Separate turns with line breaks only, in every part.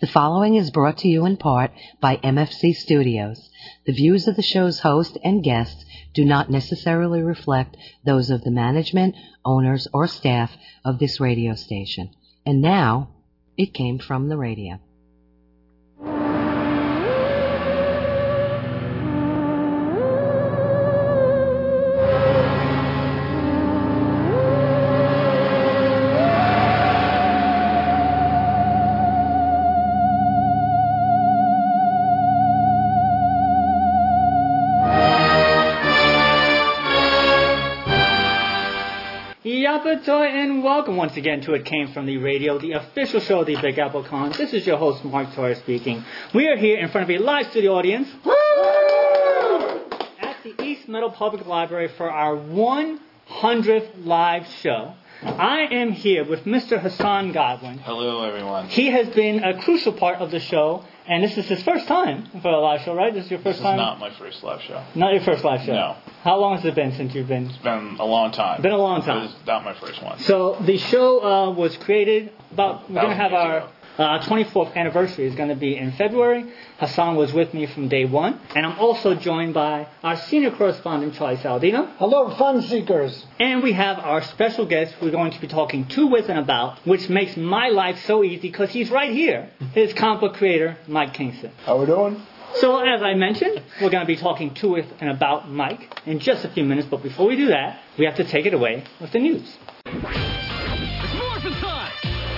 The following is brought to you in part by MFC Studios. The views of the show's host and guests do not necessarily reflect those of the management, owners, or staff of this radio station. And now, it came from the radio.
And welcome once again to It Came From The Radio, the official show of the Big Apple Con. This is your host, Mark Torres speaking. We are here in front of a live studio audience at the East Meadow Public Library for our 100th live show. I am here with Mr. Hassan Godwin.
Hello, everyone.
He has been a crucial part of the show, and this is his first time for a live show, right? This is your first time?
This is not my first live show.
Not your first live show?
No.
How long has it been since you've been?
It's been a long time.
Been a long time.
This is not my first one.
So the show was created about, we're going to have our 24th anniversary is going to be in February. Hassan was with me from day one. And I'm also joined by our senior correspondent, Charlie Saladino.
Hello, fun seekers.
And we have our special guest who we're going to be talking to, with, and about, which makes my life so easy because he's right here. His comic book creator, Mike Kingston.
How we doing?
So, as I mentioned, we're going to be talking to, with, and about Mike in just a few minutes. But before we do that, we have to take it away with the news.
It's morphin' time!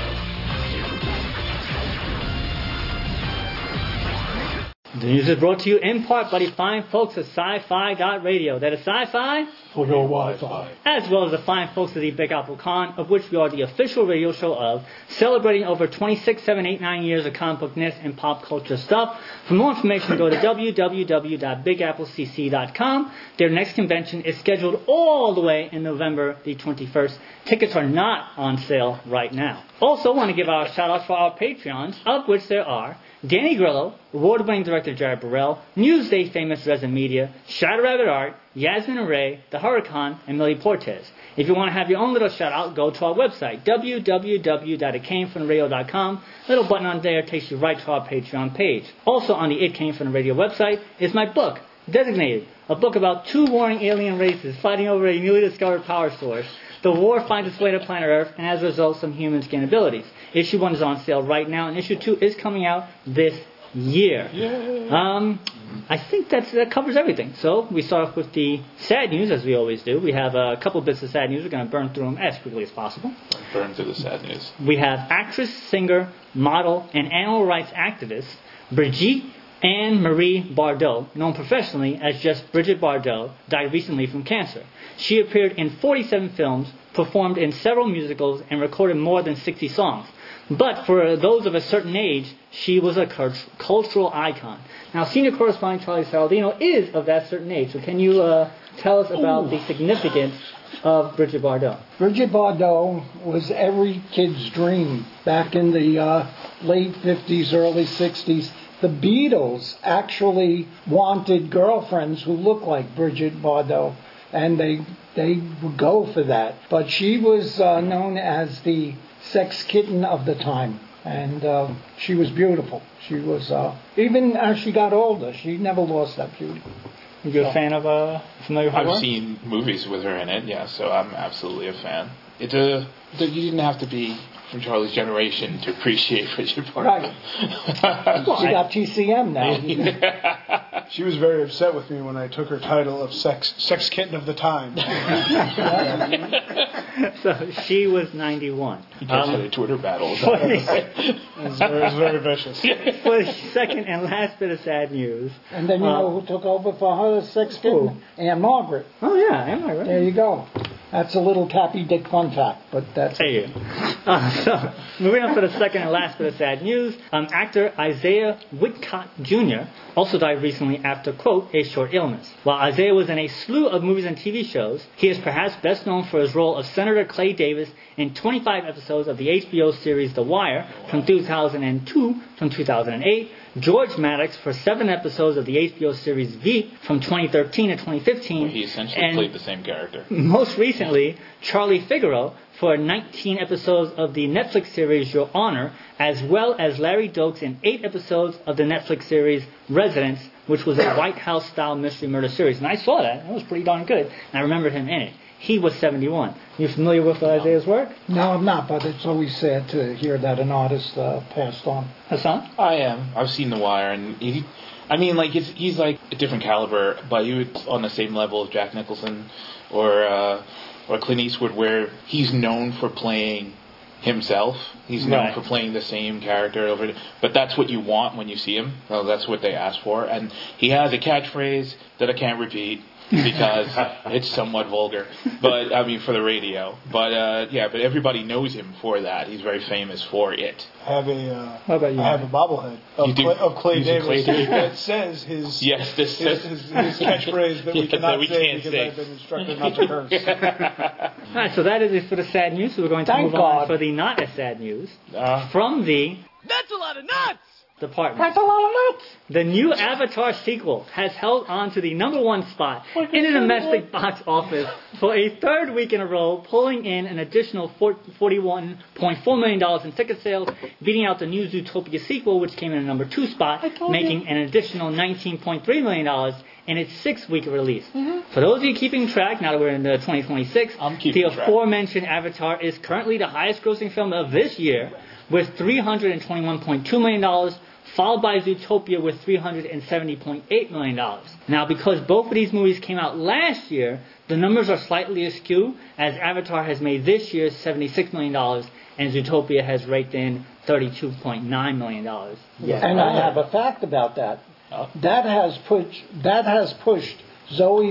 The news is brought to you in part by the fine folks at Sci-Fi.radio. That is Sci-Fi
For your Wi-Fi.
as well as the fine folks of the Big Apple Con, of which we are the official radio show of, celebrating over 26, 7, 8, 9 years of comic bookness and pop culture stuff. For more information, go to www.bigapplecc.com. Their next convention is scheduled all the way in November the 21st. Tickets are not on sale right now. Also, want to give our shout-outs for our Patreons, of which there are Danny Grillo, award-winning director Jared Burrell, Newsday famous Reza Media, Shadow Rabbit Art, Yasmin Array, The Huracan, and Millie Portes. If you want to have your own little shout-out, go to our website, www.itcamefromtheradio.com. Little button on there takes you right to our Patreon page. Also on the It Came From The Radio website is my book, Designated, a book about two warring alien races fighting over a newly discovered power source. The war finds its way to planet Earth, and as a result, some humans gain abilities. Issue 1 is on sale right now, and Issue 2 is coming out this year. I think that covers everything. So we start off with the sad news, as we always do. We have a couple bits of sad news. We're going to burn through them as quickly as possible.
Burn through the sad news.
We have actress, singer, model, and animal rights activist Brigitte Anne-Marie Bardot, known professionally as just Brigitte Bardot, died recently from cancer. She appeared in 47 films, performed in several musicals, and recorded more than 60 songs. But for those of a certain age, she was a cultural icon. Now, senior correspondent Charlie Saladino is of that certain age. So can you tell us about the significance of Brigitte Bardot?
Brigitte Bardot was every kid's dream back in the late 50s, early 60s. The Beatles actually wanted girlfriends who looked like Brigitte Bardot, and they would go for that. But she was known as the sex kitten of the time, and she was beautiful. She was, even as she got older, she never lost that beauty.
You're a fan of Familiar Hardware?
I've seen movies with her in it, yeah, so I'm absolutely a fan. You didn't have to be from Charlie's generation to appreciate Brigitte Bardot.
Right. She got TCM now.
She was very upset with me when I took her title of sex kitten of the time.
So she was 91.
You guys had a Twitter battle.
It was very vicious.
For the second and last bit of sad news.
And then you know who took over for her sex kitten? Anne Margaret.
Oh, yeah, Anne Margaret.
There you go. That's a little Cappy Dick fun fact, but that's...
Hey, so, moving on to the second and last bit of sad news. Actor Isaiah Whitcott Jr. also died recently after, quote, a short illness. While Isaiah was in a slew of movies and TV shows, he is perhaps best known for his role of Senator Clay Davis in 25 episodes of the HBO series The Wire from 2002 from 2008, George Maddox for 7 episodes of the HBO series Veep from 2013 to 2015.
He essentially played the same character.
Most recently, recently Charlie Figaro for 19 episodes of the Netflix series Your Honor, as well as Larry Dokes in 8 episodes of the Netflix series Residence, which was a White House-style mystery murder series. And I saw that. It was pretty darn good. And I remembered him in it. He was 71. You familiar with Isaiah's work?
No, I'm not, but it's always sad to hear that an artist passed on.
Hassan?
I am. I've seen The Wire, and he's like a different caliber, but he was on the same level as Jack Nicholson or Clint Eastwood, where he's known for playing himself. He's known for playing the same character over. But that's what you want when you see him. Well, that's what they ask for, and he has a catchphrase that I can't repeat because it's somewhat vulgar, but I mean for the radio. But but everybody knows him for that. He's very famous for it.
I have
How about you?
I have a bobblehead of Clay Davis that says his catchphrase that we cannot say because I've been instructed not to curse.
All right, so that is it for the sad news. So we're going to move on for the not as sad news from the
That's a lot of nuts!
department.
That's a lot of nuts.
The new Avatar sequel has held on to the #1 spot in the domestic box office for a third week in a row, pulling in an additional $41.4 million in ticket sales, beating out the new Zootopia sequel, which came in a #2 spot, making an additional $19.3 million in its 6-week release. For those of you keeping track, now that we're in 2026, the aforementioned Avatar is currently the highest grossing film of this year, with $321.2 million, followed by Zootopia with $370.8 million. Now, because both of these movies came out last year, the numbers are slightly askew, as Avatar has made this year $76 million, and Zootopia has raked in $32.9 million.
And I have a fact about that. That has pushed Zoe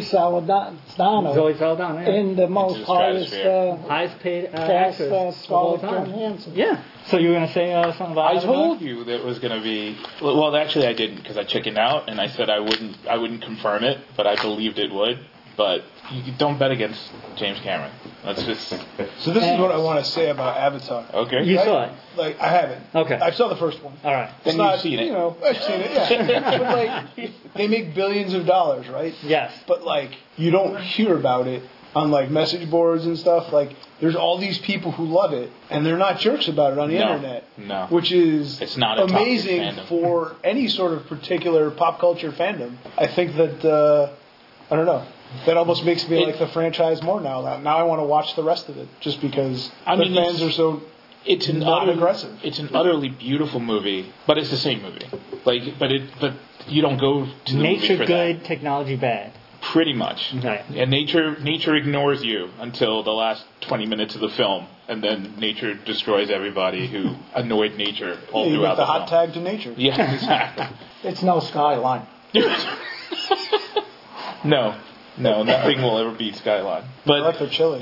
Saldana in the most
highest paid actress
Scarlett Johansson.
Yeah. So you were going to say something about
I told you that it was going to be... Well, actually I didn't, because I chickened out, and I said I wouldn't confirm it, but I believed it would. But you don't bet against James Cameron. That's just...
So this is what I want to say about Avatar.
Okay.
You saw it?
Like, I haven't.
Okay.
I saw the first one.
All right.
Then you've seen it.
You know, I've seen it, yeah. But, like, they make billions of dollars, right?
Yes.
But, like, you don't hear about it on, like, message boards and stuff. Like, there's all these people who love it, and they're not jerks about it on the internet.
No.
Which is
it's not
amazing for any sort of particular pop culture fandom. I think that, I don't know. That almost makes me like the franchise more now. Now I want to watch the rest of it, just because the fans are so aggressive.
It's an utterly beautiful movie, but it's the same movie. But you don't go to the movie for
nature good, technology bad.
Pretty much.
Okay.
And nature ignores you until the last 20 minutes of the film, and then nature destroys everybody who annoyed nature all throughout the film.
You got the hot tag to nature.
Yeah, exactly.
It's no Skyline.
No, nothing will ever beat Skyline. But
I like their chili.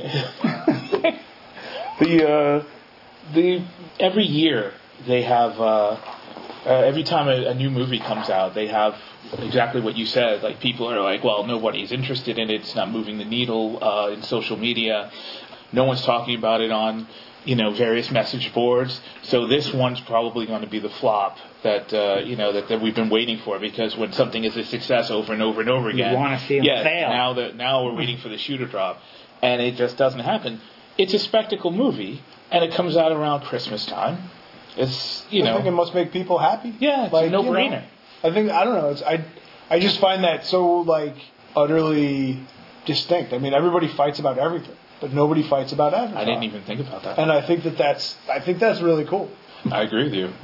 Every year they have every time a new movie comes out, they have exactly what you said. Like, people are like, well, nobody's interested in it. It's not moving the needle in social media. No one's talking about it on various message boards. So this one's probably going to be the flop that that we've been waiting for, because when something is a success over and over and over again,
you want to see them fail.
Now we're waiting for the shoe to drop, and it just doesn't happen. It's a spectacle movie, and it comes out around Christmas time. It's
I think it must make people happy.
Yeah, it's a no-brainer.
I don't know. I just find that so utterly distinct. I mean, everybody fights about everything, but nobody fights about Avatar.
I didn't even think about that.
And I think that's really cool.
I agree with you.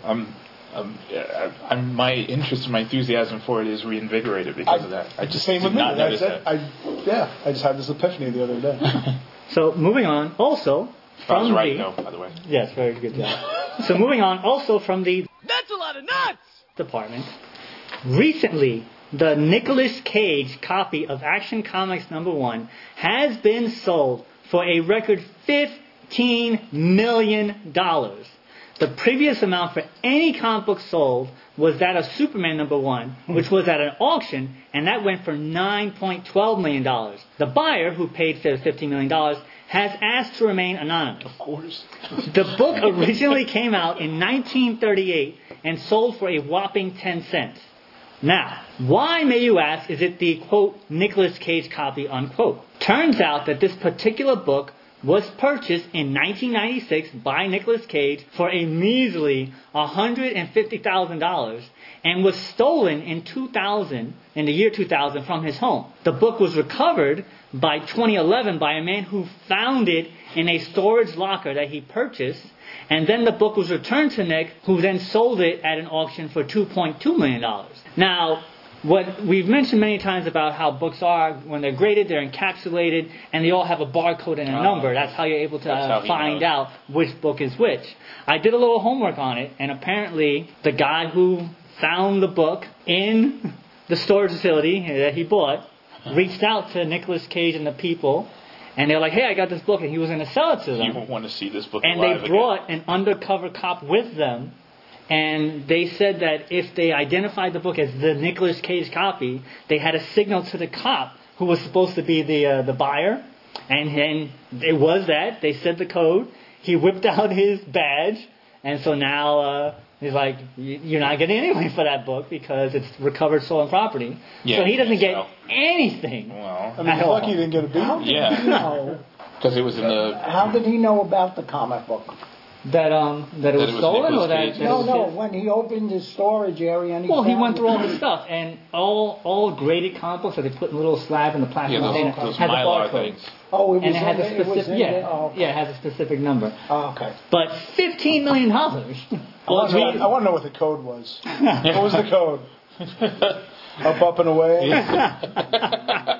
My interest and my enthusiasm for it is reinvigorated because of that. I just did not notice that.
I just had this epiphany the other day.
So moving on, also from
I was right, though, by the way.
Yes, very good job. So moving on, also from the
That's a lot of nuts!
department, recently the Nicolas Cage copy of Action Comics #1 has been sold for a record $15 million. The previous amount for any comic book sold was that of Superman #1, which was at an auction, and that went for $9.12 million. The buyer, who paid $15 million, has asked to remain anonymous.
Of course.
The book originally came out in 1938 and sold for a whopping 10 cents. Now, why, may you ask, is it the, quote, Nicolas Cage copy, unquote? Turns out that this particular book was purchased in 1996 by Nicolas Cage for a measly $150,000 and was stolen in the year 2000 from his home. The book was recovered by 2011 by a man who found it in a storage locker that he purchased, and then the book was returned to Nick, who then sold it at an auction for $2.2 million. Now, what we've mentioned many times about how books are, when they're graded, they're encapsulated, and they all have a barcode and a number. That's how you're able to find out which book is which. I did a little homework on it, and apparently the guy who found the book in the storage facility that he bought reached out to Nicolas Cage and the people, and they're like, hey, I got this book, and he was going to sell it to them.
You want to see this book
and
alive
they brought an undercover cop with them, and they said that if they identified the book as the Nicolas Cage copy, they had a signal to the cop who was supposed to be the buyer, and it was that. They said the code. He whipped out his badge, and so now he's like, you're not getting anything for that book because it's recovered stolen property.
Yeah,
so he doesn't get anything.
Well,
I mean, he's lucky he didn't get a beat.
How did he know?
Because it was in the...
How did he know about the comic book?
That it was stolen, or
Nicolas
that
Cage?
No, when he opened his storage area and he
Well, he
found
went through all the stuff, and all graded comic books that they put in a little slab in the plastic container
those
had the
Mylar
barcode.
things.
Oh, it was
And it has a
in the- it was
specific,
in the- oh, okay.
it has a specific number.
Oh, okay.
But $15 million.
I want to know what the code was. What was the code? Up and away.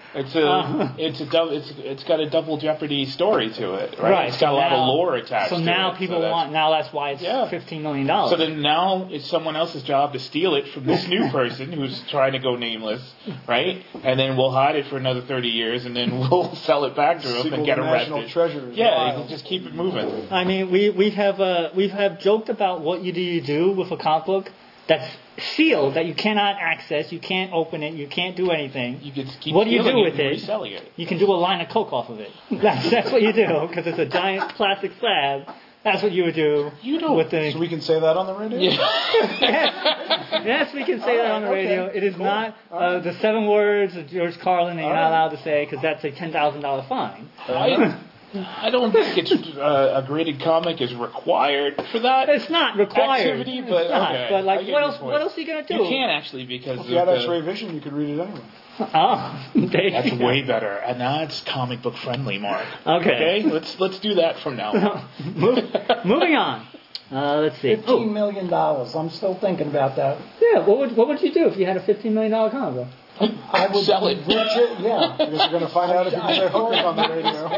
It's got a double jeopardy story to it, right?
Right.
It's got a lot of lore attached.
So
to
now
it,
people want. Now that's why it's $15 million.
So then now it's someone else's job to steal it from this new person who's trying to go nameless, right? And then we'll hide it for another 30 years, and then we'll sell it back to him and get arrested.
National treasure.
Yeah, you can just keep it moving.
I mean, we have joked about what you do with a comic book that's sealed, that you cannot access, you can't open it, you can't do anything.
You just keep
what do you do
stealing
with
and
it?
reselling it.
You can do a line of coke off of it. That's what you do, because it's a giant plastic slab. That's what you would do. With the...
So we can say that on the radio?
Yes, we can say that on the radio. It is not the 7 words of George Carlin that you're not allowed to say, because that's a $10,000 fine.
I don't think it's a graded comic is required for that.
It's not required.
Activity, but
it's not.
okay.
But like, what else are you gonna do?
You can't actually because
if you had X-ray vision, you could read it anyway.
Oh,
that's way better, and that's comic book friendly, Mark.
Okay.
Let's do that from now on.
Moving on. Let's see.
$15 million. I'm still thinking about that.
Yeah. What would you do if you had a $15 million comic book?
I would
sell it.
Yeah.
I guess we're going to find out if you can say hookers on the radio.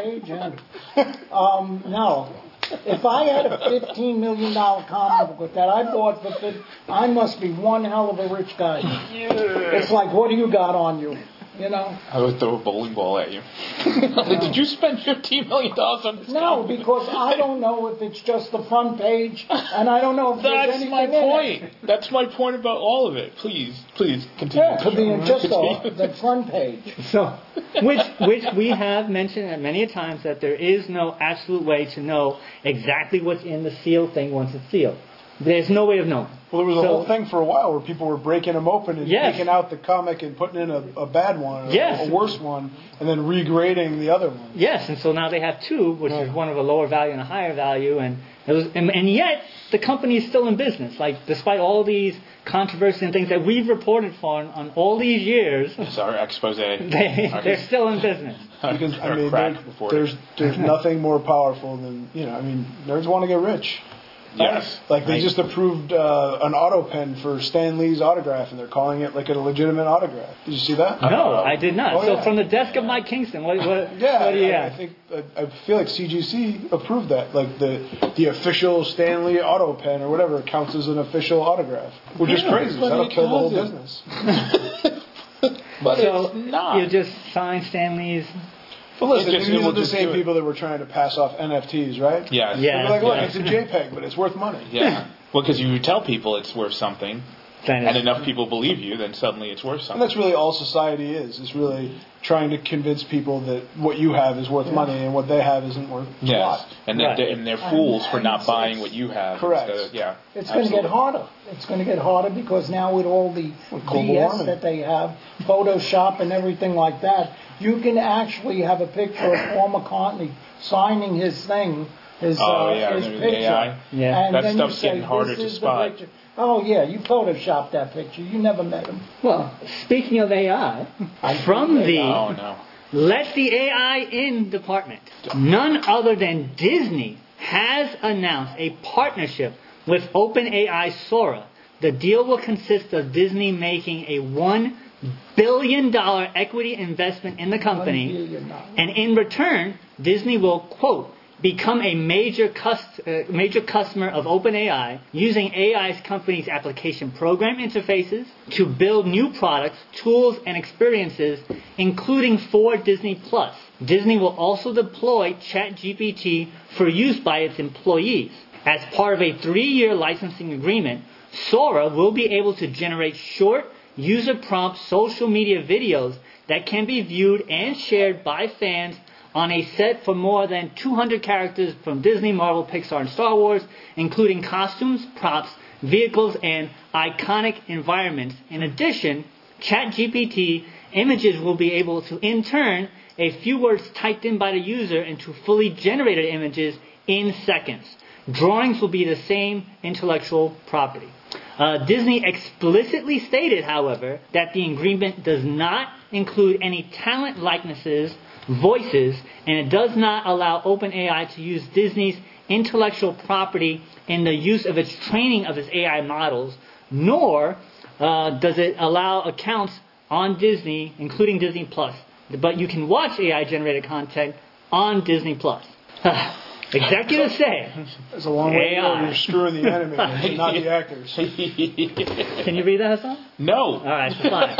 No. If I had a $15 million comic book that I bought for I must be one hell of a rich guy. It's like, what do you got on you? You know?
I would throw a bowling ball at you. Like, did you spend $15 million on this?
No, because I don't know if it's just the front page, and I don't know if there's anything
my point.
in it.
That's my point about all of it. Please continue.
Yeah, it could be in just the front page.
So, which we have mentioned many a times that there is no absolute way to know exactly what's in the sealed thing once it's sealed. There's no way of knowing.
Well, there was a whole thing for a while where people were breaking them open and taking out the comic and putting in a bad one, or a worse one, and then regrading the other one.
Yes, and so now they have two, which is one of a lower value and a higher value, and yet the company is still in business. Like, despite all these controversies and things that we've reported on all these years,
it's our expose.
They're still in business.
Because I mean, there's nothing more powerful than nerds want to get rich.
Yes.
Like they just approved an auto pen for Stan Lee's autograph, and they're calling it like a legitimate autograph. Did you see that?
No, I did not. So from the desk of Mike Kingston, what do you have?
I feel like CGC approved that, like the official Stan Lee auto pen or whatever counts as an official autograph, which is crazy. That'll kill the whole business.
But it's not.
You just sign Stan Lee's.
Well, listen, these are the same people that were trying to pass off NFTs, right?
Yes.
They're like, look, it's a JPEG, but it's worth money.
Yeah. Well, because you tell people it's worth something, and enough people believe you, then suddenly it's worth
And
something.
that's really all society is really trying to convince people that what you have is worth money and what they have isn't worth a
Yes,
lot.
and
Right.
they're fools for not
it's-
buying what you have.
Correct.
Instead of, yeah,
It's going to get harder. It's going to get harder because now with all the
global
BS
warming.
that they have, Photoshop and everything like that, you can actually have a picture of Paul McCartney signing his thing, his
remember the
picture.
AI?
Yeah.
And
That
then
stuff's
you say,
getting harder
this
to
is the
spot.
picture. Oh yeah, you photoshopped that picture. You never met him.
Well, speaking of AI, from the
Oh no.
Let the AI in department, none other than Disney has announced a partnership with OpenAI Sora. The deal will consist of Disney making a $1 billion equity investment in the company,
$1 billion.
and in return, Disney will, quote, become a major customer of OpenAI, using AI's company's application program interfaces to build new products, tools, and experiences, including for Disney+. Disney will also deploy ChatGPT for use by its employees. As part of a 3-year licensing agreement, Sora will be able to generate short, user-prompt social media videos that can be viewed and shared by fans on a set for more than 200 characters from Disney, Marvel, Pixar, and Star Wars, including costumes, props, vehicles, and iconic environments. In addition, ChatGPT images will be able to, in turn, a few words typed in by the user into fully generated images in seconds. Drawings will be the same intellectual property. Disney explicitly stated, however, that the agreement does not include any talent likenesses, voices, and it does not allow OpenAI to use Disney's intellectual property in the use of its training of its AI models, nor does it allow accounts on Disney, including Disney Plus. But you can watch AI-generated content on Disney Plus. Executives say.
It's a long way to go.
AI.
You're screwing the animators, not the actors.
Can you read that, Hassan?
No.
All right, fine.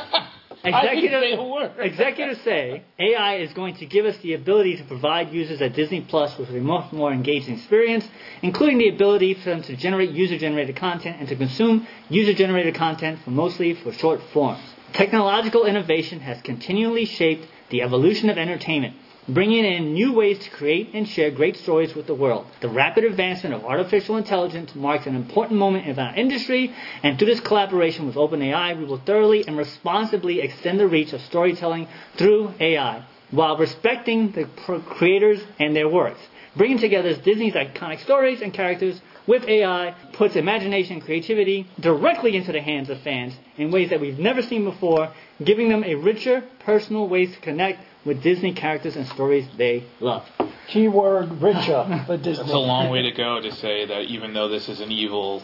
I didn't say a word.
Executives say AI is going to give us the ability to provide users at Disney Plus with a much more engaging experience, including the ability for them to generate user-generated content and to consume user-generated content mostly for short forms. Technological innovation has continually shaped the evolution of entertainment, bringing in new ways to create and share great stories with the world. The rapid advancement of artificial intelligence marks an important moment in our industry, and through this collaboration with OpenAI, we will thoroughly and responsibly extend the reach of storytelling through AI, while respecting the creators and their works. Bringing together Disney's iconic stories and characters with AI puts imagination and creativity directly into the hands of fans in ways that we've never seen before, giving them a richer, personal ways to connect with Disney characters and stories they love.
Keyword richer for Disney.
It's a long way to go to say that even though this is an evil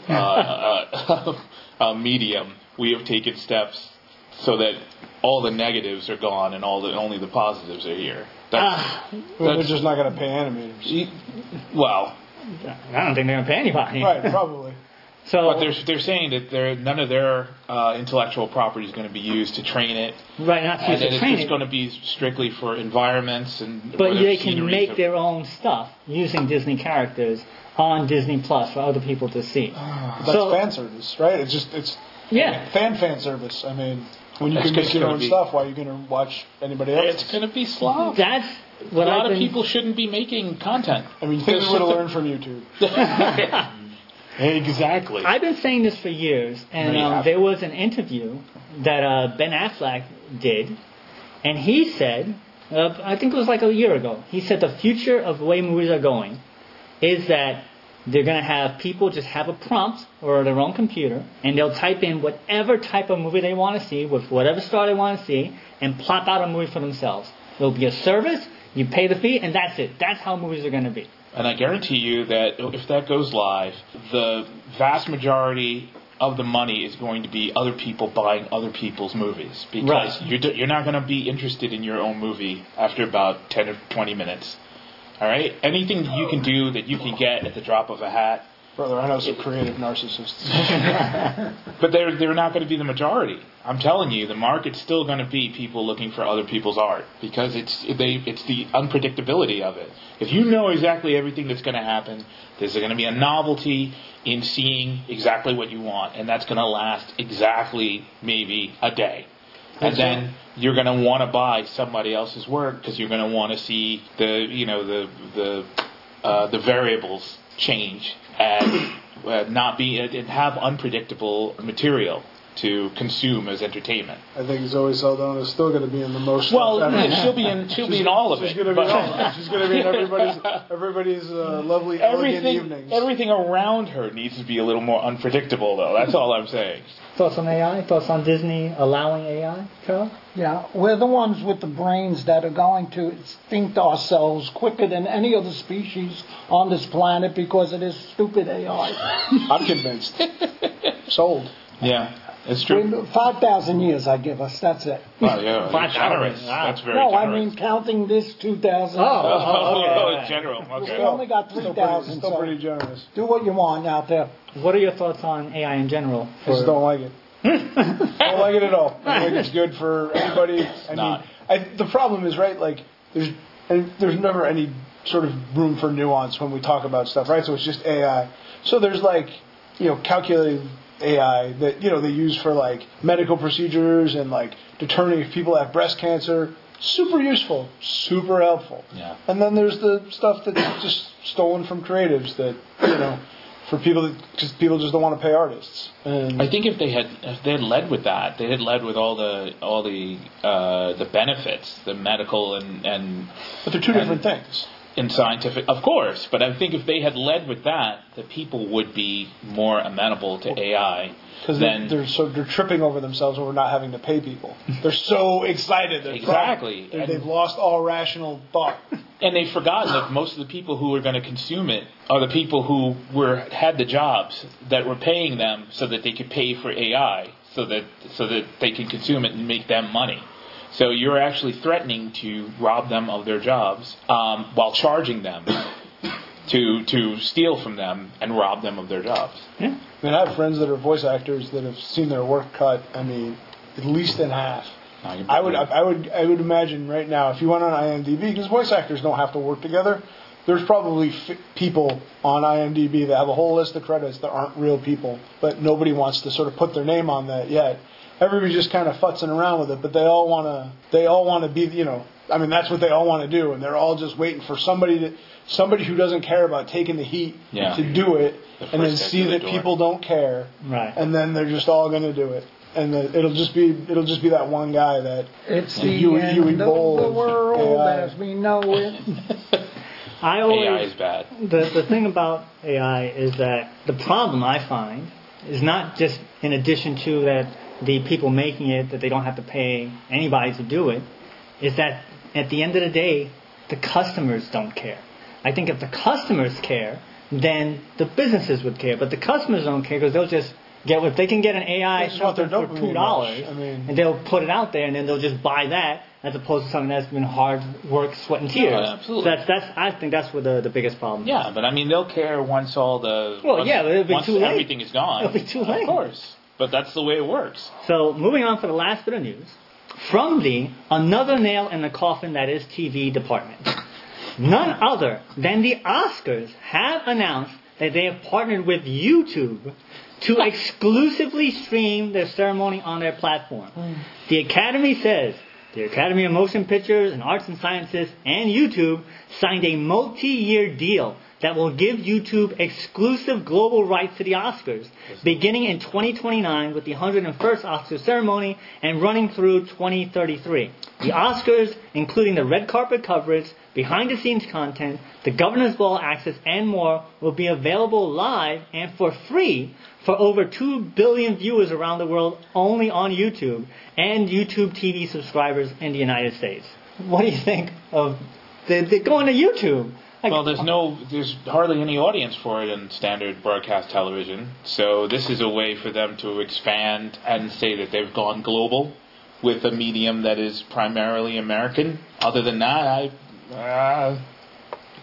medium, we have taken steps so that all the negatives are gone and only the positives are here.
They're just not going to pay animators.
Well,
I don't think they're going to pay anybody.
Right, probably.
So,
but they're saying that none of their intellectual property is going to be used to train it.
right, not to
And
use
that
the
it's
training.
just going to be strictly for environments and.
But
whatever
they can
sceneries
make
of-
their own stuff using Disney characters on Disney Plus for other people to see.
That's
So-
fan service, right? It's
Yeah.
fan service. I mean, when you
That's
can make
just
your
gonna
own
be-
stuff, why are you going to watch anybody else?
It's going to be slow.
That's
A
what
lot
I've
of
been...
people shouldn't be making content.
I mean, things we would have learned from YouTube.
Exactly.
I've been saying this for years, and
No, you haven't.
there was an interview that Ben Affleck did, and he said, I think it was like a year ago, he said the future of the way movies are going is that they're going to have people just have a prompt or their own computer, and they'll type in whatever type of movie they want to see with whatever star they want to see, and plop out a movie for themselves. It'll be a service, you pay the fee, and that's it. That's how movies are going to be.
And I guarantee you that if that goes live, the vast majority of the money is going to be other people buying other people's movies. Because
Right.
you're not going to be interested in your own movie after about 10 or 20 minutes. All right? Anything that you can do that you can get at the drop of a hat
Brother, I know some creative narcissists.
But they're not going to be the majority. I'm telling you, the market's still going to be people looking for other people's art because it's the unpredictability of it. If you know exactly everything that's going to happen, there's going to be a novelty in seeing exactly what you want, and that's going to last exactly maybe a day. And then you're going to want to buy somebody else's work because you're going to want to see the variables change and and have unpredictable material to consume as entertainment.
I think Zoe Saldana is still going to be in the most.
Well, she'll be in all of it.
She's going to be in all of it. She's going to be in everybody's lovely, elegant evenings.
Everything around her needs to be a little more unpredictable, though. That's all I'm saying.
Thoughts on AI? Thoughts on Disney allowing AI, Carl?
Yeah, we're the ones with the brains that are going to extinct ourselves quicker than any other species on this planet because of this stupid AI.
I'm convinced. Sold.
Yeah, it's true.
5,000 years I give us, that's it.
Wow, yeah, generous.
Wow.
That's very
No,
generous.
I mean counting this 2,000.
in general.
We
Okay.
only got 3,000,
Still
so
pretty generous.
do what you want out there.
What are your thoughts on AI in general?
I just don't like it. Don't like it at all. I don't think it's good for anybody. The problem is, right, like, there's never any sort of room for nuance when we talk about stuff, right? So it's just AI. So there's, like, calculated AI that, they use for, like, medical procedures and, like, determining if people have breast cancer. Super useful, super helpful.
Yeah.
And then there's the stuff that's just stolen from creatives that, for people because people just don't want to pay artists. And
I think if they had led with that, they had led with all the benefits, the medical and
but they're two different things.
In scientific, of course, but I think if they had led with that, the people would be more amenable to AI.
Because they're tripping over themselves over not having to pay people. They're so excited.
Exactly.
They've lost all rational thought.
And they've forgotten that most of the people who are going to consume it are the people who had the jobs that were paying them so that they could pay for AI, so that they can consume it and make them money. So you're actually threatening to rob them of their jobs while charging them to steal from them and rob them of their jobs.
Yeah.
I mean, I have friends that are voice actors that have seen their work cut. I mean, at least in half. I would imagine right now if you went on IMDb, because voice actors don't have to work together. There's probably people on IMDb that have a whole list of credits that aren't real people, but nobody wants to sort of put their name on that yet. Everybody's just kind of futzing around with it, but they all want to be, I mean, that's what they all want to do, and they're all just waiting for somebody who doesn't care about taking the heat to do it, and then see that people don't care,
right?
And then they're just all going to do it, and it'll just be that one guy that
it's the end of the world as we know it.
AI is bad.
The thing about AI is that the problem I find is not just in addition to that the people making it, that they don't have to pay anybody to do it, is that at the end of the day, the customers don't care. I think if the customers care, then the businesses would care. But the customers don't care because they'll just if they can get an AI something for $2, and they'll put it out there, and then they'll just buy that as opposed to something that's been hard work, sweat, and tears.
Yeah, absolutely.
So I think that's where the biggest problem is.
Yeah, but I mean, they'll care once all the
it'll be
once
too late.
Everything is gone.
It'll be too late.
Of course. But that's the way it works.
So, moving on for the last bit of news. From another nail in the coffin that is TV department. None other than the Oscars have announced that they have partnered with YouTube to exclusively stream their ceremony on their platform. The Academy says the Academy of Motion Pictures and Arts and Sciences and YouTube signed a multi-year deal that will give YouTube exclusive global rights to the Oscars, beginning in 2029 with the 101st Oscar ceremony and running through 2033. The Oscars, including the red carpet coverage, behind-the-scenes content, the Governor's Ball access, and more, will be available live and for free for over 2 billion viewers around the world only on YouTube and YouTube TV subscribers in the United States. What do you think of they're going to YouTube?
Well, there's hardly any audience for it in standard broadcast television. So this is a way for them to expand and say that they've gone global with a medium that is primarily American. Other than that,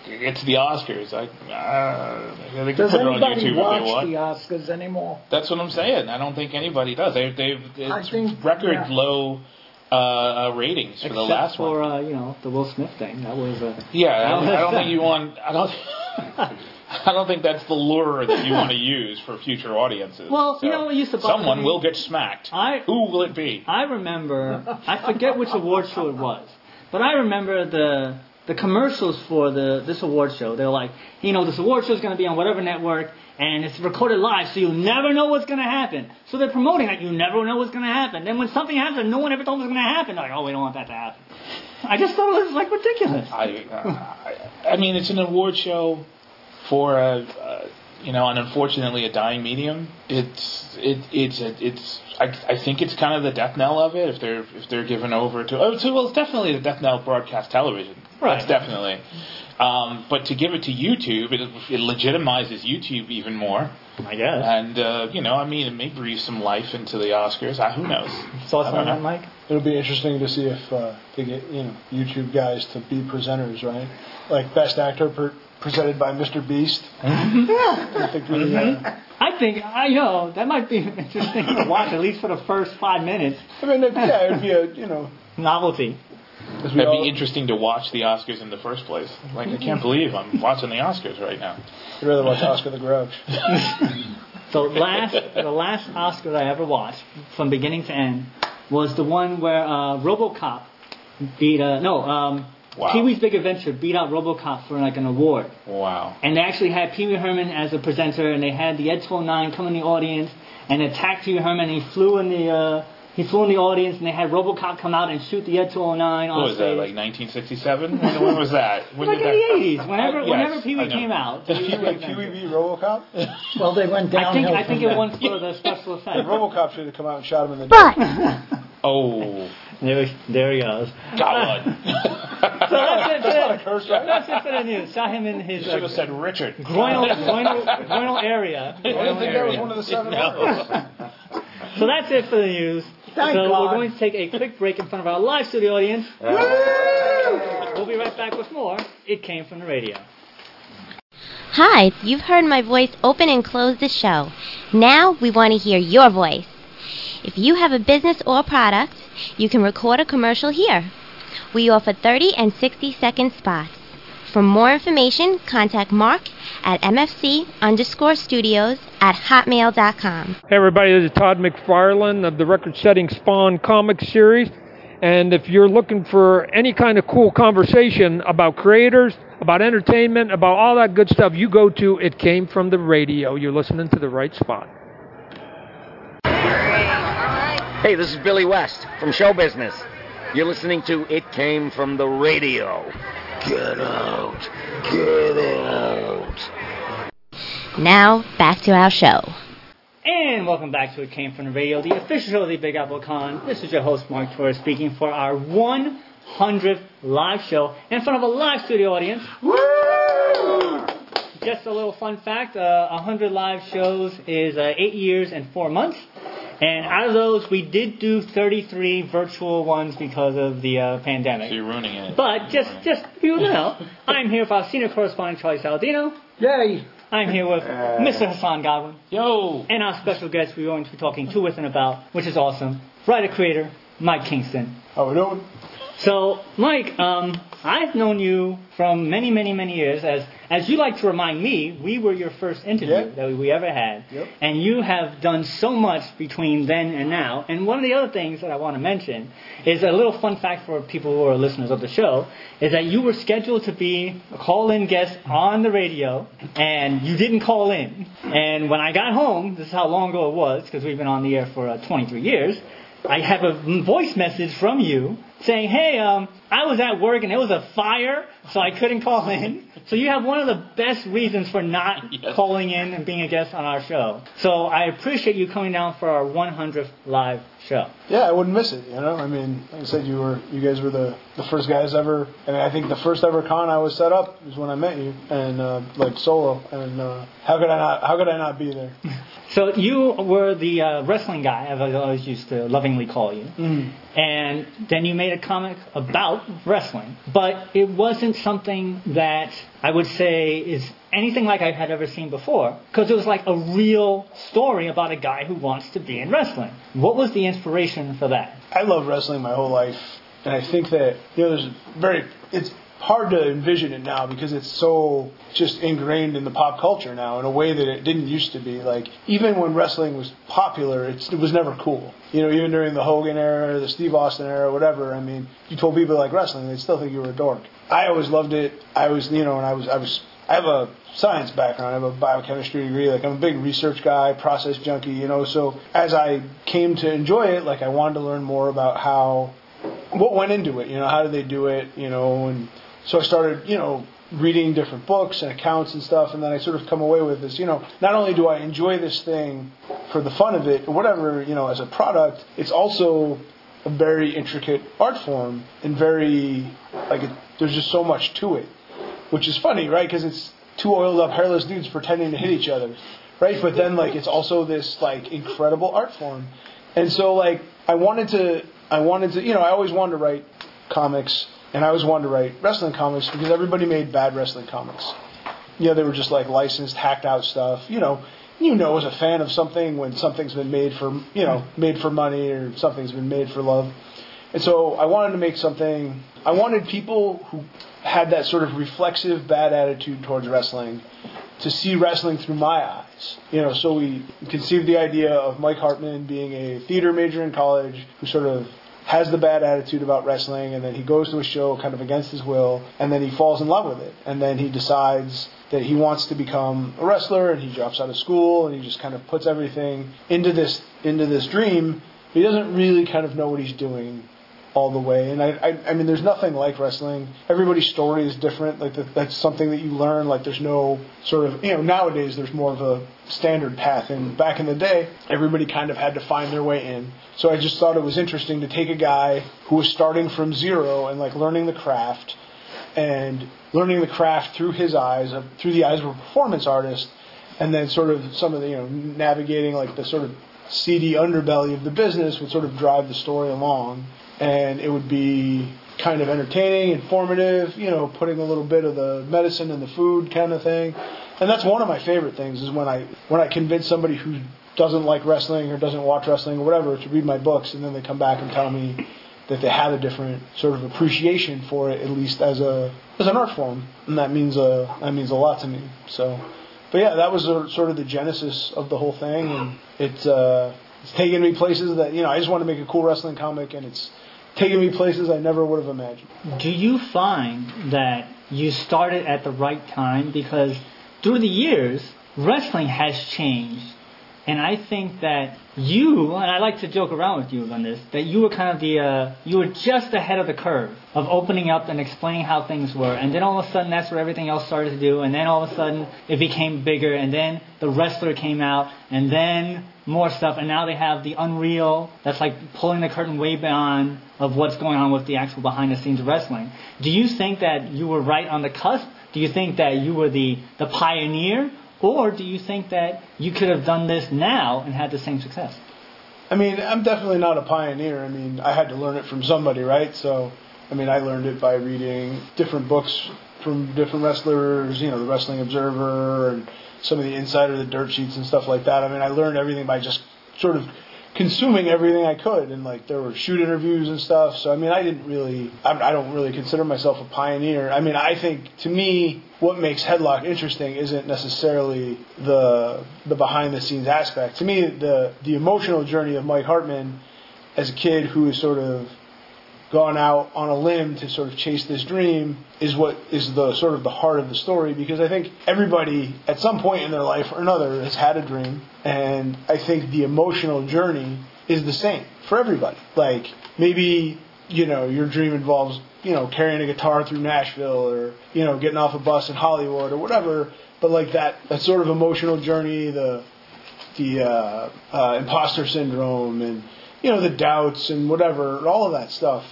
it's the Oscars. They can
Does
put it on
anybody
YouTube
watch
if they want.
the Oscars anymore?
That's what I'm saying. I don't think anybody does. It's
think,
record
yeah.
low ratings for the last one.
the Will Smith thing. That was
Yeah, I don't think you want. I don't think that's the lure that you want to use for future audiences.
Well, what used to bother
someone
me?
will get smacked. Who will it be?
I remember. I forget which award show it was, but I remember the commercials for this award show. They're like, this award show is going to be on whatever network, and it's recorded live, so you'll never know what's going to happen. So they're promoting that you never know what's going to happen. Then when something happens that no one ever thought was going to happen, they're like, oh, we don't want that to happen. I just thought it was ridiculous.
I mean, it's an award show for and unfortunately a dying medium. I think it's kind of the death knell of it if they're given over to well, it's definitely the deff knell of broadcast television.
Right.
That's definitely. But to give it to YouTube, it legitimizes YouTube even more.
I guess.
And it may breathe some life into the Oscars. Who knows?
Thoughts on that, Mike?
It'll be interesting to see if they get YouTube guys to be presenters, right? Like Best Actor presented by Mr. Beast. I think
that might be interesting to watch, at least for the first 5 minutes.
I mean, it'd be a
novelty.
It'd be interesting to watch the Oscars in the first place. Like, I can't believe I'm watching the Oscars right now.
I'd rather watch Oscar the Grouch.
So the last Oscar I ever watched, from beginning to end, was the one where RoboCop beat Pee-wee's Big Adventure beat out RoboCop for an award.
Wow.
And they actually had Pee Wee Herman as a presenter, and they had the Ed 209 come in the audience and attack Pee Wee Herman. And he flew in the audience, and they had RoboCop come out and shoot the Ed 209 on
What was
stage.
that, like 1967? When was that?
When in the 80s, whenever Pee Wee came out.
Did Pee Wee beat RoboCop?
Well, they went downhill.
I think it won for the special effects.
RoboCop should have come out and shot him in the neck.
Oh.
There he goes.
God.
So that's it for the news. Shot him in his...
You should have said Richard.
Groinal area.
I didn't think that was one of the 7 words.
So that's it for the news.
Thank God.
We're going to take a quick break in front of our live studio audience. We'll be right back with more It Came From the Radio.
Hi, you've heard my voice open and close the show. Now we want to hear your voice. If you have a business or product, you can record a commercial here. We offer 30 and 60-second spots. For more information, contact Mark at mfc_studios@hotmail.com.
Hey everybody, this is Todd McFarlane of the record-setting Spawn comic series. And if you're looking for any kind of cool conversation about creators, about entertainment, about all that good stuff, you go to It Came From the Radio. You're listening to the right spot.
Hey, this is Billy West from Show Business. You're listening to It Came From the Radio. Get out. Get out.
Now, back to our show.
And welcome back to It Came From the Radio, the official show of the Big Apple Con. This is your host, Mark Torres, speaking for our 100th live show in front of a live studio audience. Woo! Just a little fun fact, 100 live shows is 8 years and 4 months. And out of those, we did do 33 virtual ones because of the pandemic.
So you're ruining it.
But just I'm here with our senior correspondent, Charlie Saladino.
Yay!
I'm here with Mr. Hassan Godwin.
Yo!
And our special guest we're going to be talking to, with, and about, which is awesome, writer-creator Mike Kingston.
How we doing?
So, Mike, I've known you from many, many, many years. As you like to remind me, we were your first interview that we ever had.
Yep.
And you have done so much between then and now. And one of the other things that I want to mention is a little fun fact for people who are listeners of the show, is that you were scheduled to be a call-in guest on the radio, and you didn't call in. And when I got home, this is how long ago it was, because we've been on the air for 23 years, I have a voice message from you saying, hey, I was at work and there was a fire, so I couldn't call in. So you have one of the best reasons for not calling in and being a guest on our show. So I appreciate you coming down for our 100th live show.
Yeah, I wouldn't miss it, I mean, like I said, you guys were the first guys ever, and I think the first ever con I was set up was when I met you, and like solo, and how could I not be there?
So you were the wrestling guy, as I always used to lovingly call you. Mm. And then you made a comic about wrestling. But but it wasn't something that I would say is anything like I had ever seen before, because it was like a real story about a guy who wants to be in wrestling. What was the inspiration for that?
I love wrestling my whole life, and I think that it's hard to envision it now because it's so just ingrained in the pop culture now in a way that it didn't used to be. Like, even when wrestling was popular, it was never cool. Even during the Hogan era, the Steve Austin era, whatever. I mean, you told people like wrestling, they'd still think you were a dork. I always loved it. I have a science background. I have a biochemistry degree. Like, I'm a big research guy, process junkie, So as I came to enjoy it, like, I wanted to learn more about what went into it, how did they do it, and so I started, reading different books and accounts and stuff, and then I sort of come away with this, not only do I enjoy this thing for the fun of it, or whatever, as a product, it's also a very intricate art form and there's just so much to it, which is funny, right? Because it's two oiled up hairless dudes pretending to hit each other, right? But then, it's also this, incredible art form. And so, I always wanted to write comics. And I always wanted to write wrestling comics because everybody made bad wrestling comics. They were just licensed, hacked out stuff. As a fan of something when something's been made for money or something's been made for love. And so I wanted to make something. I wanted people who had that sort of reflexive bad attitude towards wrestling to see wrestling through my eyes. So we conceived the idea of Mike Hartman being a theater major in college who sort of has the bad attitude about wrestling, and then he goes to a show kind of against his will, and then he falls in love with it, and then he decides that he wants to become a wrestler, and he drops out of school, and he just kind of puts everything into this dream. But he doesn't really kind of know what he's doing all the way. And I mean, there's nothing like wrestling. Everybody's story is different. That's something that you learn. There's no sort of, nowadays there's more of a standard path. And back in the day, everybody kind of had to find their way in. So I just thought it was interesting to take a guy who was starting from zero and learning the craft through his eyes, through the eyes of a performance artist, and then sort of some of the, navigating the sort of seedy underbelly of the business would sort of drive the story along. And it would be kind of entertaining, informative, putting a little bit of the medicine in the food kind of thing. And that's one of my favorite things is when I convince somebody who doesn't like wrestling or doesn't watch wrestling or whatever to read my books, and then they come back and tell me that they have a different sort of appreciation for it, at least as an art form, and that means a lot to me. So, but yeah, that was sort of the genesis of the whole thing, and it's taken me places that I just want to make a cool wrestling comic, and it's taken me places I never would have imagined.
Do you find that you started at the right time? Because through the years, wrestling has changed. And I think that you, and I like to joke around with you on this, that you were kind of you were just ahead of the curve of opening up and explaining how things were. And then all of a sudden, that's what everything else started to do. And then all of a sudden, it became bigger. And then the wrestler came out. And then more stuff. And now they have the Unreal. That's pulling the curtain way beyond of what's going on with the actual behind the scenes of wrestling. Do you think that you were right on the cusp? Do you think that you were the pioneer? Or do you think that you could have done this now and had the same success?
I mean, I'm definitely not a pioneer. I mean, I had to learn it from somebody, right? So, I mean, I learned it by reading different books from different wrestlers, the Wrestling Observer and some of the Insider, the dirt sheets and stuff like that. I mean, I learned everything by just sort of consuming everything I could, and there were shoot interviews and stuff. So I mean, I don't really consider myself a pioneer. I mean, I think to me, what makes Headlock interesting isn't necessarily the behind the scenes aspect. To me, the emotional journey of Mike Hartman as a kid who is sort of gone out on a limb to sort of chase this dream is what is the sort of the heart of the story, because I think everybody at some point in their life or another has had a dream, and I think the emotional journey is the same for everybody. Maybe, your dream involves, carrying a guitar through Nashville or, getting off a bus in Hollywood or whatever, but that sort of emotional journey, the imposter syndrome and the doubts and whatever, all of that stuff,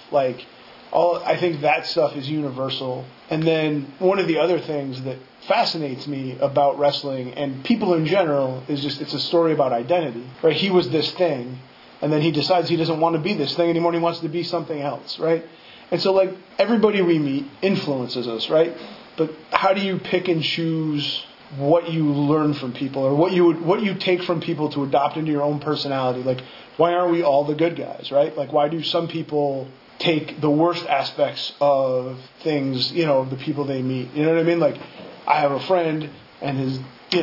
I think that stuff is universal. And then one of the other things that fascinates me about wrestling and people in general is just, it's a story about identity, right? He was this thing, and then he decides he doesn't want to be this thing anymore, and he wants to be something else, right? And so, like, everybody we meet influences us, right? But how do you pick and choose what you learn from people, or what you take from people to adopt into your own personality? Like, why aren't we all the good guys, right? Like, why do some people take the worst aspects of things, the people they meet? You know what I mean? Like, I have a friend, and his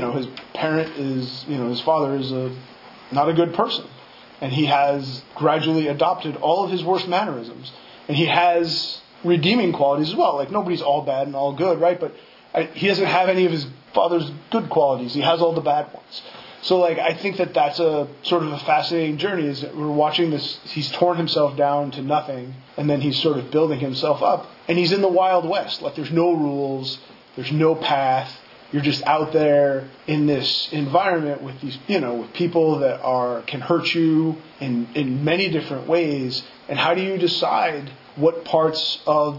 parent is, his father is not a good person. And he has gradually adopted all of his worst mannerisms. And he has redeeming qualities as well. Like, nobody's all bad and all good, right? But he doesn't have any of his father's good qualities. He has all the bad ones. So, like, I think that's a sort of a fascinating journey, is that we're watching this. He's torn himself down to nothing, and then he's sort of building himself up. And he's in the Wild West. Like, there's no rules. There's no path. You're just out there in this environment with these, with people that can hurt you in many different ways. And how do you decide what parts of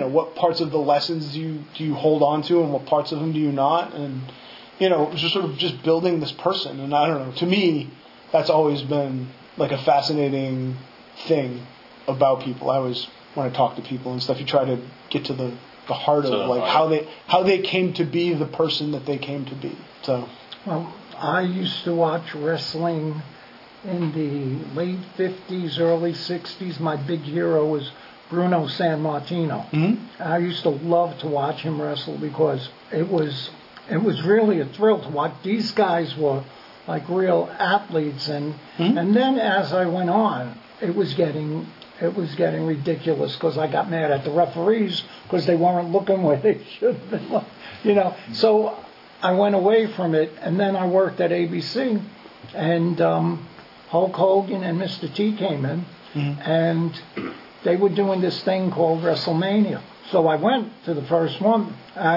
the lessons do you hold on to, and what parts of them do you not? And, just sort of just building this person. And I don't know, to me, that's always been like a fascinating thing about people. I always, when I talk to people and stuff, you try to get to the heart of like how they came to be the person that they came to be. So,
well, I used to watch wrestling in the late 50s, early 60s. My big hero was Bruno Sammartino.
Mm-hmm.
I used to love to watch him wrestle because it was really a thrill to watch. These guys were like real athletes, and then as I went on, it was getting ridiculous because I got mad at the referees because they weren't looking where they should have been. So I went away from it, and then I worked at ABC, and Hulk Hogan and Mr. T came in, and they were doing this thing called WrestleMania. So I went to the first one.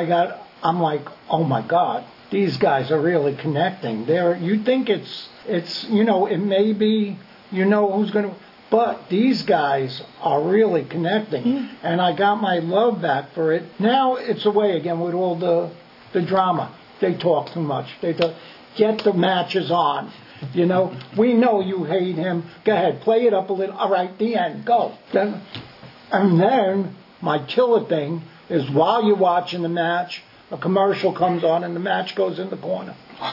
I'm like, oh my God, these guys are really connecting. You think it's it may be who's going to. But these guys are really connecting, and I got my love back for it. Now it's away again with all the drama. They talk too much. Get the matches on. We know you hate him. Go ahead, play it up a little. All right, the end. Go. And then my killer thing is while you're watching the match, a commercial comes on and the match goes in the corner.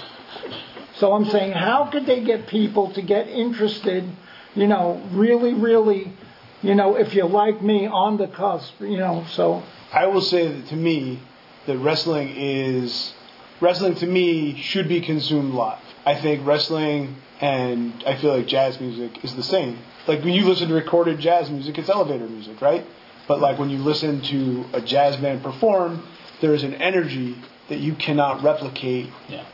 So I'm saying, how could they get people to get interested? Really, really, if you're like me, on the cusp, so. I
will say that to me, that wrestling to me should be consumed live. I think wrestling, and I feel like jazz music is the same. Like when you listen to recorded jazz music, it's elevator music, right? But like when you listen to a jazz band perform, there's an energy that you cannot replicate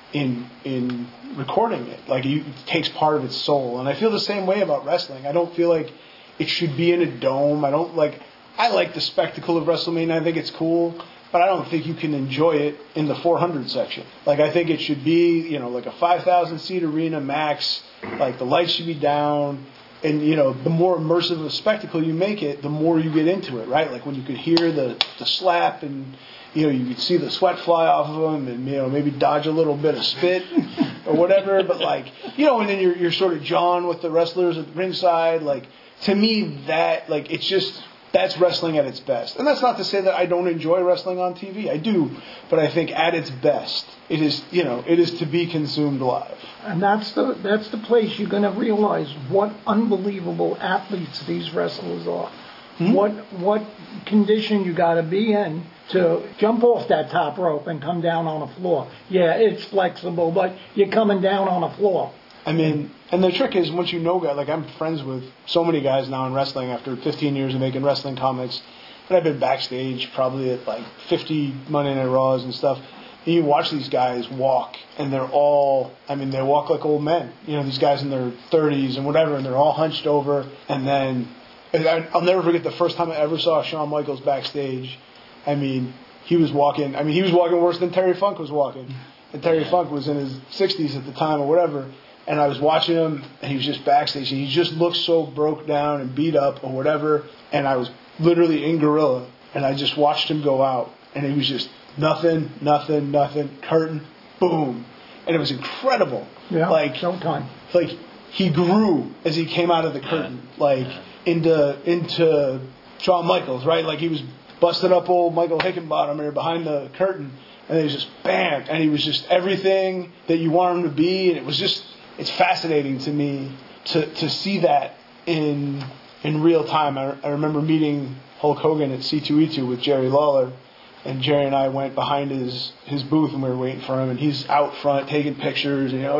in recording it. Like it takes part of its soul. And I feel the same way about wrestling. I don't feel like it should be in a dome. I like the spectacle of WrestleMania. I think it's cool, but I don't think you can enjoy it in the 400 section. Like I think it should be, like a 5,000 seat arena max. Like the lights should be down. And, the more immersive a spectacle you make it, the more you get into it, right? Like when you could hear the slap and, you could see the sweat fly off of them and, maybe dodge a little bit of spit or whatever. But and then you're sort of jawing with the wrestlers at the ringside. Like, to me, that's wrestling at its best. And that's not to say that I don't enjoy wrestling on TV. I do. But I think at its best, it is to be consumed live.
And that's the place you're going to realize what unbelievable athletes these wrestlers are. What condition you got to be in to jump off that top rope and come down on a floor. Yeah, it's flexible, but you're coming down on a floor.
I mean, and the trick is once you know guys, like I'm friends with so many guys now in wrestling after 15 years of making wrestling comics, and I've been backstage probably at like 50 Monday Night Raws and stuff. And you watch these guys walk, and they walk like old men. These guys in their 30s and whatever, and they're all hunched over. And then I'll never forget the first time I ever saw Shawn Michaels backstage. He was walking worse than Terry Funk was walking. And Terry Funk was in his 60s at the time or whatever. And I was watching him, and he was just backstage, and he just looked so broke down and beat up or whatever. And I was literally in Gorilla, and I just watched him go out. And it was just nothing, curtain, boom. And it was incredible.
Yeah, showtime.
Like, he grew as he came out of the curtain. Like, into Shawn Michaels, right? Like he was busting up old Michael Hickenbottom there behind the curtain, and he was just bam, and he was just everything that you want him to be, and it was just, it's fascinating to me to see that in real time. I remember meeting Hulk Hogan at C2E2 with Jerry Lawler, and Jerry and I went behind his booth, and we were waiting for him, and he's out front taking pictures, and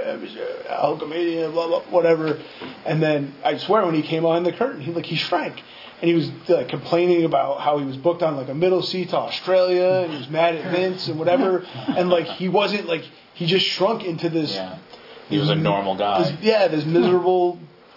Hulkamania, blah blah whatever. And then I swear when he came on the curtain, he shrank. And he was like complaining about how he was booked on like a middle seat to Australia, and he was mad at Vince and whatever. And like he wasn't like, he just shrunk into this.
Yeah. He was a normal guy.
This miserable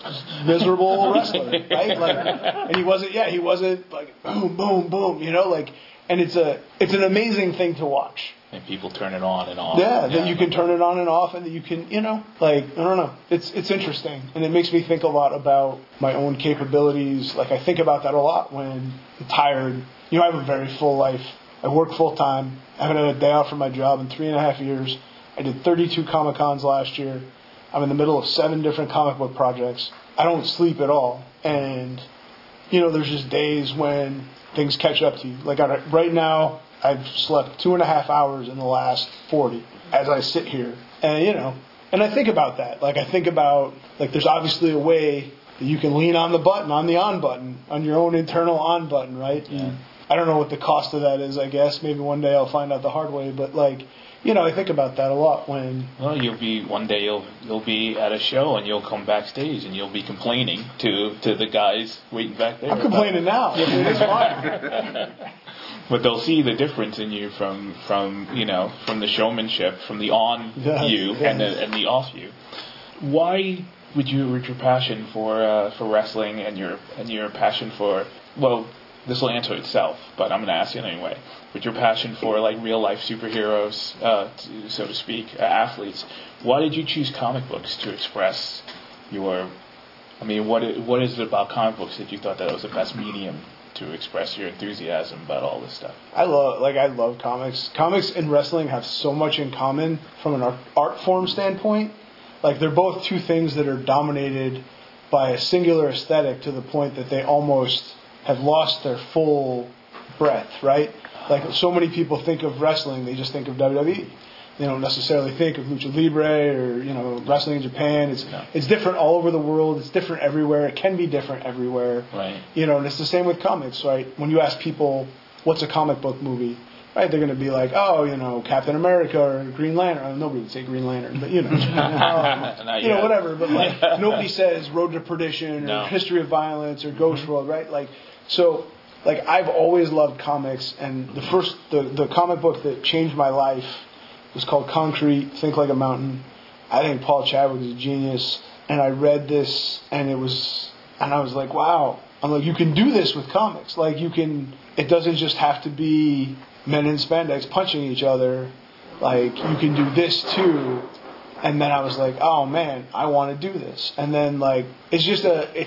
wrestler, right? Like, and he wasn't like boom, boom, boom, like. And it's an amazing thing to watch.
And people turn it on and off.
Yeah, that you can turn it on and off, and that you can, I don't know. It's interesting, and it makes me think a lot about my own capabilities. Like I think about that a lot when I'm tired. I have a very full life. I work full time. I haven't had a day off from my job in 3.5 years. I did 32 Comic-Cons last year. I'm in the middle of 7 different comic book projects. I don't sleep at all, and there's just days when things catch up to you. Like right now, I've slept 2.5 hours in the last 40 as I sit here. And, and I think about that. Like I think about, like there's obviously a way that you can lean on the button, on the on button, on your own internal on button, right?
Yeah.
And I don't know what the cost of that is, I guess. Maybe one day I'll find out the hard way. But like, I think about that a lot when...
Well, one day you'll be at a show and you'll come backstage and you'll be complaining to the guys waiting back there.
I'm complaining now. It is fine.
But they'll see the difference in you from the showmanship, from the on you and the off you. Why would your passion for wrestling and your passion for, well, this will answer itself, but I'm going to ask you anyway. With your passion for like real life superheroes, so to speak, athletes, why did you choose comic books to express your? I mean, what is it about comic books that you thought that was the best medium to express your enthusiasm about all this stuff?
I love comics. Comics and wrestling have so much in common from an art form standpoint. Like they're both two things that are dominated by a singular aesthetic to the point that they almost have lost their full breadth, right? Like so many people think of wrestling, they just think of WWE. They don't necessarily think of Lucha Libre or, wrestling in Japan. It's different all over the world. It's different everywhere. It can be different everywhere.
Right.
And it's the same with comics, right? When you ask people, what's a comic book movie? Right? They're going to be like, Captain America or Green Lantern. Nobody would say Green Lantern, but, whatever. But, like, nobody says Road to Perdition or History of Violence or Ghost World, right? Like, so... Like, I've always loved comics, and the comic book that changed my life was called Concrete, Think Like a Mountain. I think Paul Chadwick is a genius, and I read this, and I was like, wow. I'm like, you can do this with comics. Like, it doesn't just have to be men in spandex punching each other. Like, you can do this too. And then I was like, oh man, I want to do this. And then, like, it's just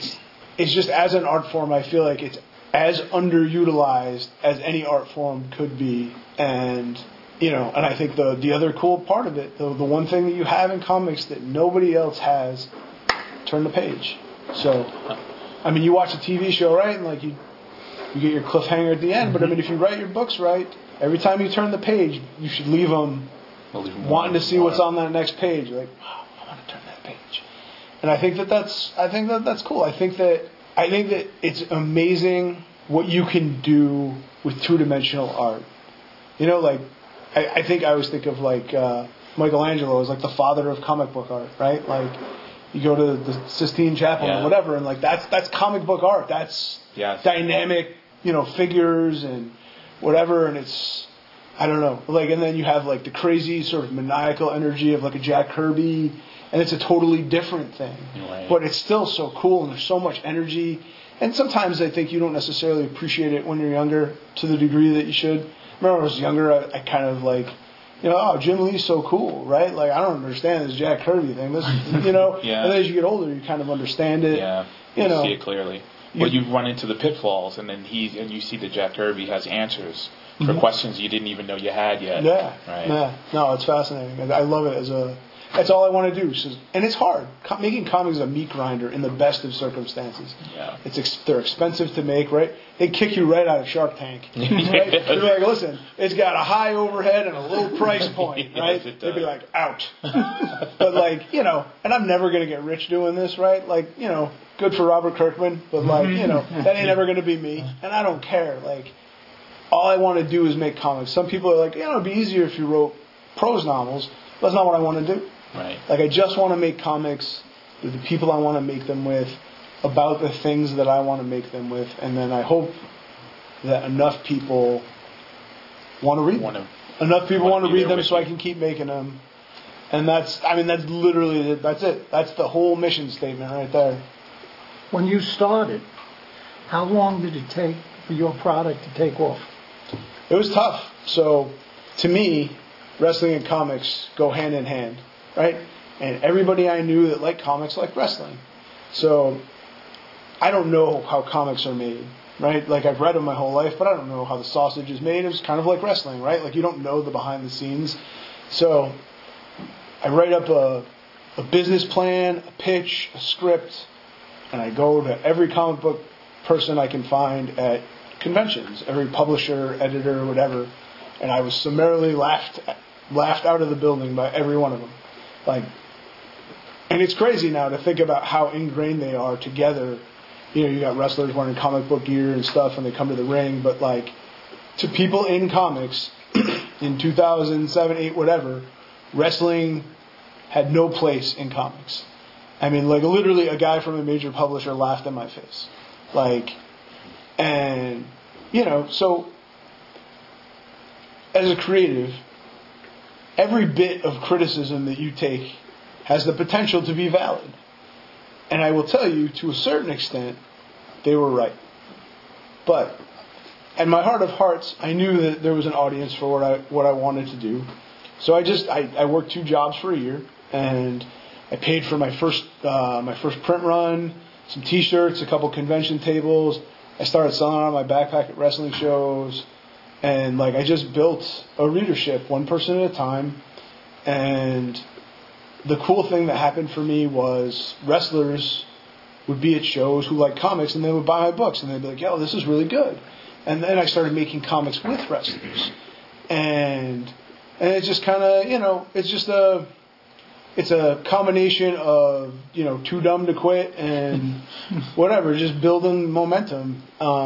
as an art form, I feel like it's as underutilized as any art form could be. And and I think the other cool part of it, the one thing that you have in comics that nobody else has, turn the page. So I mean, you watch a TV show, right, and like you get your cliffhanger at the end, but I mean, if you write your books right, every time you turn the page, you should leave them wanting to see what's on that next page. You're like, wow, I want to turn that page. And I think that's cool. I think that it's amazing what you can do with two-dimensional art. Like, I think I always think of, like, Michelangelo as, like, the father of comic book art, right? Like, you go to the Sistine Chapel or whatever, and, like, that's comic book art. That's dynamic, figures and whatever, and it's, I don't know. Like, and then you have, like, the crazy sort of maniacal energy of, like, a Jack Kirby, and it's a totally different thing. Right. But it's still so cool, and there's so much energy. And sometimes I think you don't necessarily appreciate it when you're younger to the degree that you should. Remember when I was younger, I kind of like, Jim Lee's so cool, right? Like, I don't understand this Jack Kirby thing. This, And then as you get older, you kind of understand it.
Yeah, you see it clearly. But you run into the pitfalls, and then you see that Jack Kirby has answers for questions you didn't even know you had yet.
Yeah,
right.
Yeah, no, it's fascinating. I love it That's all I want to do. So, and it's hard. Making comics is a meat grinder in the best of circumstances.
Yeah.
They're expensive to make, right? They kick you right out of Shark Tank. Right? They're like, listen, it's got a high overhead and a low price point, right?
Yes,
They'd be like, out. But like, you know, and I'm never going to get rich doing this, right? Like, you know, good for Robert Kirkman, but like, you know, that ain't ever going to be me. And I don't care. Like, all I want to do is make comics. Some people are like, you know, it'd be easier if you wrote prose novels. That's not what I want to do.
Right.
Like, I just want to make comics with the people I want to make them with, about the things that I want to make them with, and then I hope that enough people want to read them. Enough people want to read them so I can keep making them. And that's literally it. That's it. That's the whole mission statement right there.
When you started, how long did it take for your product to take off?
It was tough. So, to me, wrestling and comics go hand in hand, right? And everybody I knew that liked comics liked wrestling. So, I don't know how comics are made, right? Like, I've read them my whole life, but I don't know how the sausage is made. It was kind of like wrestling, right? Like, you don't know the behind the scenes. So, I write up a business plan, a pitch, a script, and I go to every comic book person I can find at conventions, every publisher, editor, whatever, and I was summarily laughed out of the building by every one of them. Like, and it's crazy now to think about how ingrained they are together. You know, you got wrestlers wearing comic book gear and stuff, and they come to the ring, but like, to people in comics in 2007, 8, whatever, wrestling had no place in comics. I mean, like, literally a guy from a major publisher laughed in my face. Like, and, you know, so as a creative, every bit of criticism that you take has the potential to be valid. And I will tell you, to a certain extent, they were right. But in my heart of hearts, I knew that there was an audience for what I wanted to do. So I worked 2 jobs for a year, and I paid for my first print run, some T-shirts, a couple convention tables. I started selling out of my backpack at wrestling shows, and like, I just built a readership, one person at a time. And the cool thing that happened for me was wrestlers would be at shows who liked comics, and they would buy my books, and they'd be like, yo, this is really good. And then I started making comics with wrestlers. And it's just kind of, you know, it's a combination of, you know, too dumb to quit and whatever, just building momentum.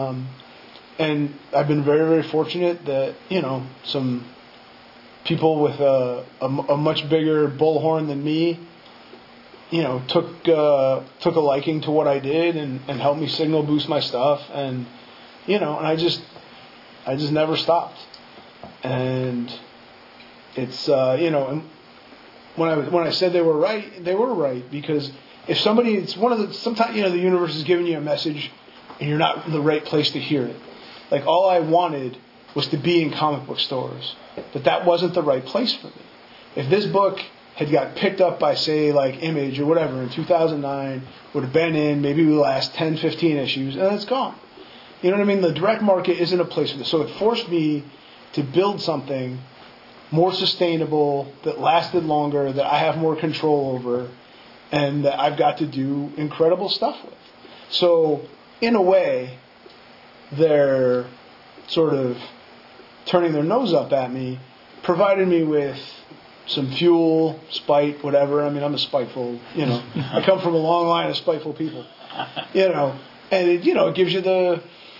And I've been very, very fortunate that, you know, some people with a much bigger bullhorn than me, you know, took a liking to what I did and helped me signal boost my stuff, and, you know, and I just never stopped. And it's you know, and when I said they were right, because if somebody, it's one of the, sometimes, you know, the universe is giving you a message and you're not in the right place to hear it. Like, all I wanted was to be in comic book stores, but that wasn't the right place for me. If this book had got picked up by, say, like Image or whatever in 2009, would have been in maybe the last 10, 15 issues, and it's gone. You know what I mean? The direct market isn't a place for this. So it forced me to build something more sustainable, that lasted longer, that I have more control over, and that I've got to do incredible stuff with. So, in a way, they're sort of turning their nose up at me, provided me with some fuel, spite, whatever. I mean, I'm a spiteful, you know, I come from a long line of spiteful people, you know, and it, you know, it gives you the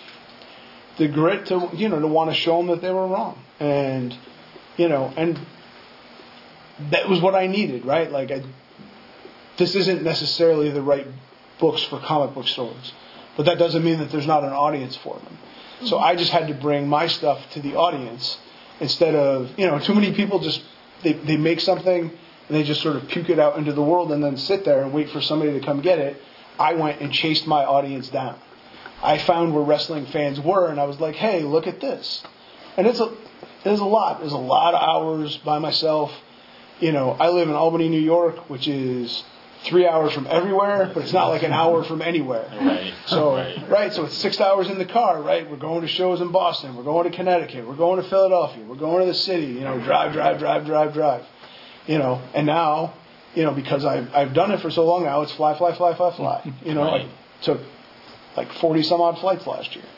grit to, you know, to want to show them that they were wrong. And, you know, and that was what I needed, right? Like, this isn't necessarily the right books for comic book stores, but that doesn't mean that there's not an audience for them. So I just had to bring my stuff to the audience instead of, you know, too many people just, they make something and they just sort of puke it out into the world and then sit there and wait for somebody to come get it. I went and chased my audience down. I found where wrestling fans were, and I was like, hey, look at this. And there's a lot. There's a lot of hours by myself. You know, I live in Albany, New York, which is 3 hours from everywhere, but it's not like an hour from anywhere.
Right.
So, right. So it's 6 hours in the car, right? We're going to shows in Boston. We're going to Connecticut. We're going to Philadelphia. We're going to the city. You know, drive. You know, and now because I've done it for so long now, it's fly. You know,
Right.
I took like 40 some odd flights last year.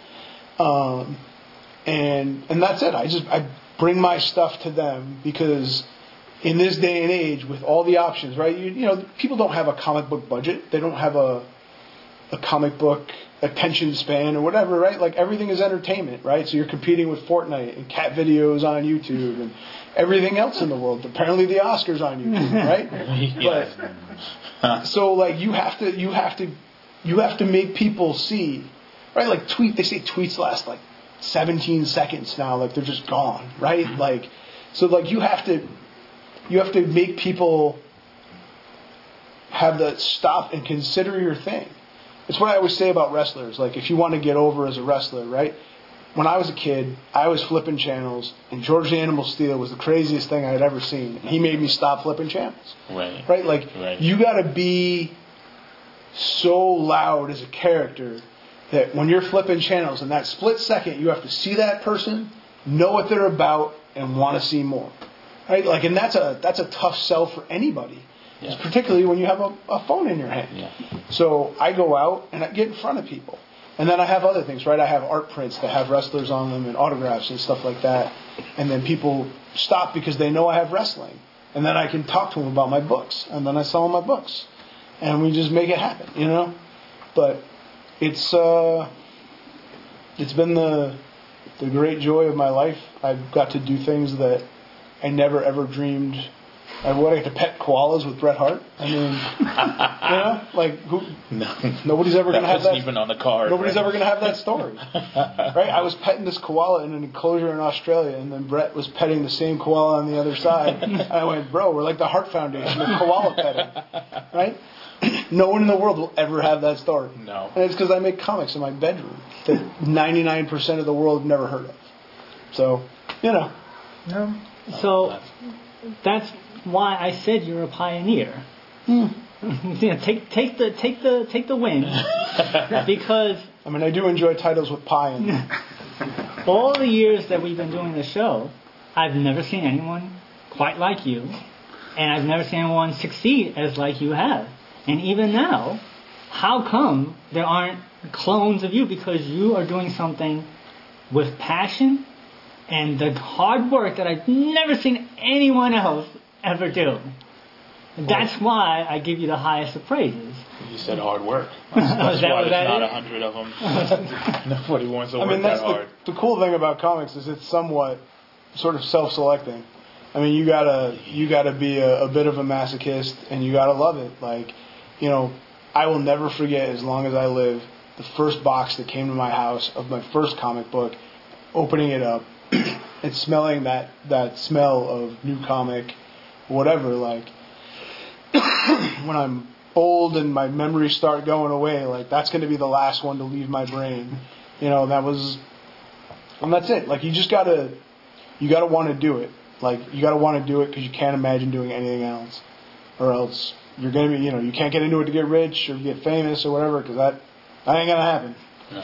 And that's it. I bring my stuff to them because in this day and age, with all the options, right? You know, people don't have a comic book budget. They don't have a comic book attention span or whatever, right? Like everything is entertainment, right? So you're competing with Fortnite and cat videos on YouTube and everything else in the world. Apparently the Oscars on YouTube, right?
Yes.
But so like you have to make people see, right? Like they say tweets last like 17 seconds now, like they're just gone, right? Like so like you have to make people have to stop and consider your thing. It's what I always say about wrestlers. Like, if you want to get over as a wrestler, right? When I was a kid, I was flipping channels, and George the Animal Steel was the craziest thing I had ever seen. He made me stop flipping channels. Right? Like, you got to be so loud as a character that when you're flipping channels, in that split second, you have to see that person, know what they're about, and want to see more. Right? Like, and that's a tough sell for anybody. Yeah. Particularly when you have a phone in your hand. Yeah. So I go out and I get in front of people. And then I have other things, right? I have art prints that have wrestlers on them and autographs and stuff like that. And then people stop because they know I have wrestling. And then I can talk to them about my books. And then I sell them my books. And we just make it happen, you know? But it's been the great joy of my life. I've got to do things that I never ever dreamed. I get to pet koalas with Bret Hart. I mean, you know, like nobody's ever going to have that.
Even on the card.
Nobody's ever going to have that story, right? I was petting this koala in an enclosure in Australia, and then Bret was petting the same koala on the other side. And I went, bro, we're like the Heart Foundation of koala petting, right? No one in the world will ever have that story.
No.
And it's because I make comics in my bedroom that 99% of the world have never heard of. So, you know.
Yeah. So that's why I said you're a pioneer. Take the win, because
I mean I do enjoy titles with pie in them.
All the years that we've been doing the show, I've never seen anyone quite like you, and I've never seen anyone succeed as like you have. And even now, how come there aren't clones of you? Because you are doing something with passion and the hard work that I've never seen anyone else ever do. That's why I give you the highest of praises.
You said hard work. That's why there's not 100 of them. Nobody wants to work that hard.
The cool thing about comics is it's somewhat sort of self-selecting. I mean, you gotta be a bit of a masochist, and you gotta love it. Like, you know, I will never forget as long as I live the first box that came to my house of my first comic book, opening it up and smelling that smell of new comic. Whatever, like when I'm old and my memories start going away, like that's going to be the last one to leave my brain, you know. And that's it. Like you gotta want to do it. Like you gotta want to do it because you can't imagine doing anything else, or else you're gonna be, you know, you can't get into it to get rich or get famous or whatever, because that ain't gonna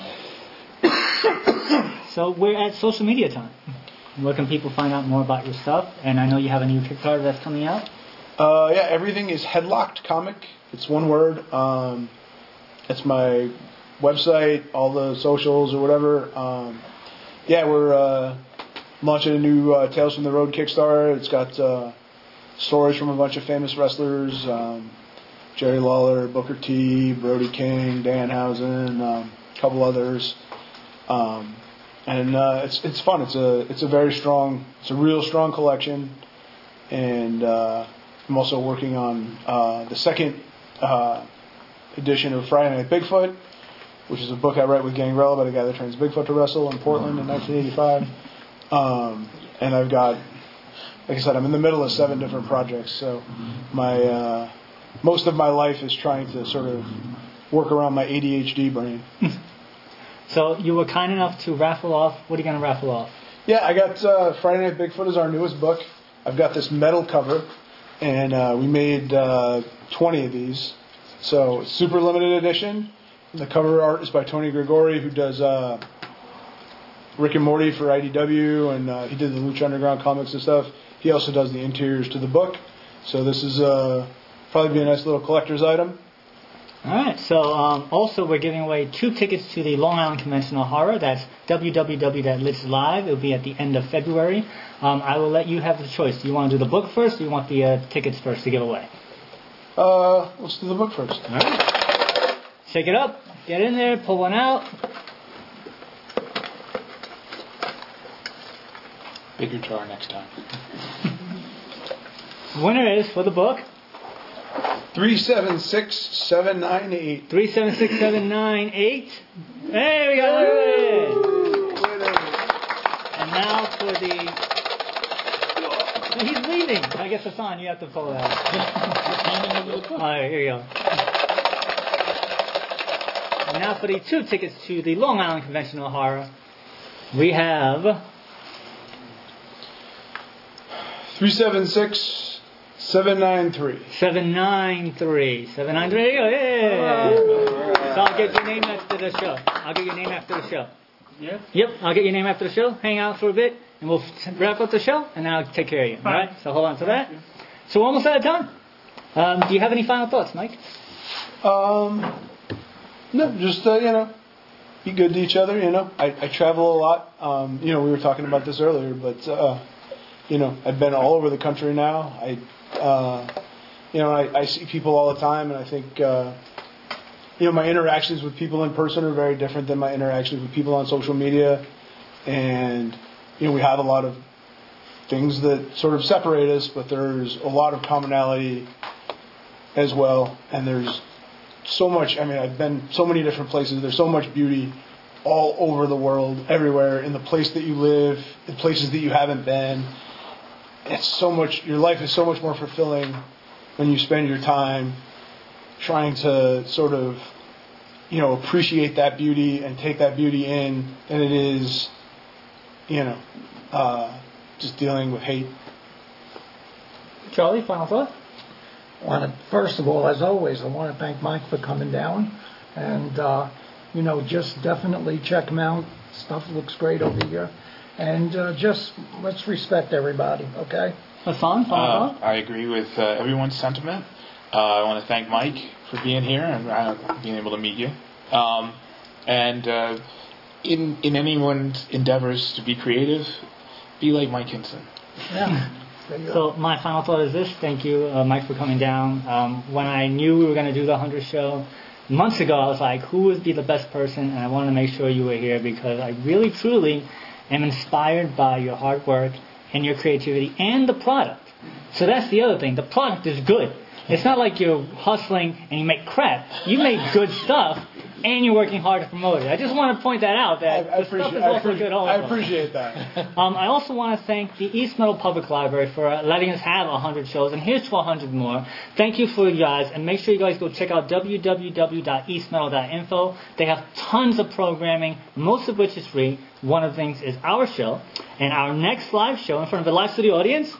happen. So we're at social media time. Where can people find out more about your stuff? And I know you have a new Kickstarter that's coming out.
Yeah, everything is Headlocked Comic. It's one word. It's my website, all the socials or whatever. Yeah, we're launching a new Tales from the Road Kickstarter. It's got stories from a bunch of famous wrestlers. Jerry Lawler, Booker T, Brody King, Danhausen, a couple others. And it's fun. It's a real strong collection, and I'm also working on the second edition of Friday Night Bigfoot, which is a book I write with Gangrel about a guy that trains Bigfoot to wrestle in Portland in 1985. And I've got, like I said, I'm in the middle of 7 different projects, so my most of my life is trying to sort of work around my ADHD brain.
So you were kind enough to raffle off. What are you going to raffle off?
Yeah, I got Friday Night Bigfoot is our newest book. I've got this metal cover, and we made 20 of these. So it's super limited edition. The cover art is by Tony Gregori, who does Rick and Morty for IDW, and he did the Lucha Underground comics and stuff. He also does the interiors to the book. So this is probably be a nice little collector's item.
All right. So also we're giving away 2 tickets to the Long Island Convention of Horror. That's www.Lich Live. It'll be at the end of February. I will let you have the choice. Do you want to do the book first, or you want the tickets first to give away?
Let's do the book first.
All right. Shake it up. Get in there. Pull one out.
Bigger jar next time.
Winner is, for the book,
376798.
376798. Hey, we got it. And now for the... He's leaving. I guess it's on. You have to pull it out. All right, here you go. And now for the 2 tickets to the Long Island Convention of Horror, we have...
376793.
793. 793. Yeah. So I'll get your name after the show. Yeah? Yep, I'll get your name after the show. Hang out for a bit, and we'll wrap up the show, and then I'll take care of you. All right? So hold on to that. So we're almost out of time. Do you have any final thoughts, Mike?
No, just, be good to each other, I travel a lot. We were talking about this earlier, but, I've been all over the country now. I see people all the time, and I think, my interactions with people in person are very different than my interactions with people on social media. And, we have a lot of things that sort of separate us, but there's a lot of commonality as well. And there's so much, I've been so many different places. There's so much beauty all over the world, everywhere, in the place that you live, in places that you haven't been. It's so much, your life is so much more fulfilling when you spend your time trying to sort of, appreciate that beauty and take that beauty in than it is, just dealing with hate.
Charlie, final thought?
First of all, as always, I want to thank Mike for coming down. And, just definitely check him out. Stuff looks great over here. And just let's respect everybody, okay?
Hassan, final thought?
I agree with everyone's sentiment. I want to thank Mike for being here and being able to meet you. In anyone's endeavors to be creative, be like Mike Hinson.
Yeah.
So my final thought is this. Thank you, Mike, for coming down. When I knew we were going to do the 100 show months ago, I was like, who would be the best person? And I wanted to make sure you were here because I really, truly am inspired by your hard work and your creativity and the product. So that's the other thing. The product is good. It's not like you're hustling and you make crap. You make good stuff and you're working hard to promote it. I just want to point that out, that the stuff is also good also.
I appreciate that.
I also want to thank the East Meadow Public Library for letting us have 100 shows, and here's to 100 more. Thank you for you guys, and make sure you guys go check out www.eastmeadow.info. They have tons of programming, most of which is free. One of the things is our show, and our next live show in front of a live studio audience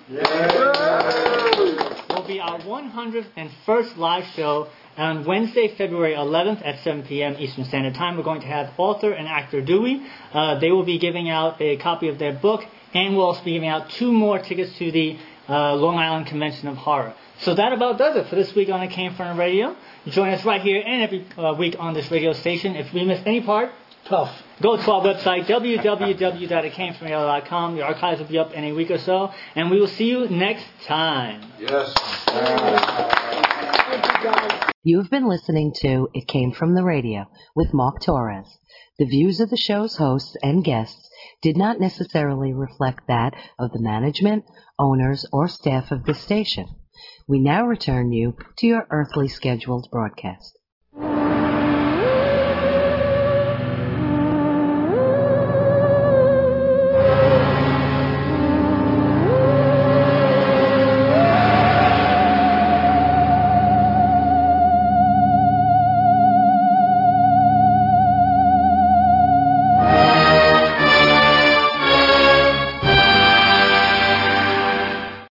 will be our 101st live show on Wednesday, February 11th at 7 p.m. Eastern Standard Time. We're going to have author and actor Dewey. They will be giving out a copy of their book, and we'll also be giving out 2 more tickets to the Long Island Convention of Horror. So that about does it for this week on It Came From the Radio. Join us right here and every week on this radio station. If we missed any part,
tough.
Go to our website, www.itcamefromradio.com. The archives will be up in a week or so, and we will see you next time.
Yes.
You've been listening to It Came From the Radio with Mark Torres. The views of the show's hosts and guests did not necessarily reflect that of the management, owners, or staff of this station. We now return you to your earthly scheduled broadcast.